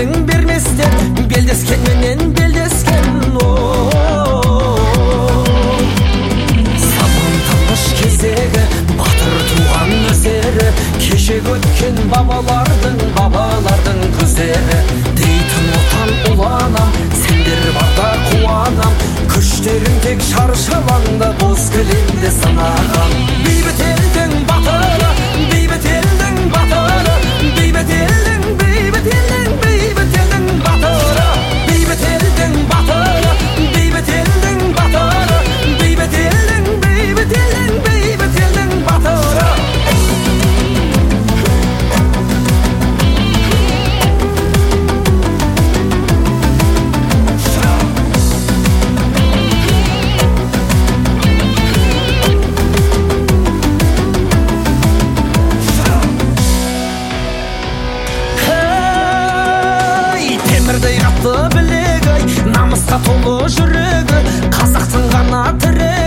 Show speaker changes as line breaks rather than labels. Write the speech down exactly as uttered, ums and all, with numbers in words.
белің берместен, белдескен менен белдескен. Заман тыныш кезегі, батыр туған өздері, кешегі өткен бабалардың, бабалардың көздері. Дейтін отан ұланам, сендер барда қуанам, күштерің тек шаршалаңда боз кілемде санаған. Бейбіт елдің батыры, бейбіт елдің батыры, бейбіт елдің, бейбіт елдің, бейбіт елдің батыры, бейбіт елдің батыры, бейбіт елдің батыры, бейбіт елдің, бейбіт елдің, бейбіт елдің батыры. Темірдей қатты білегі, намысқа толы жүрегі, қазақтың ғана тірегі.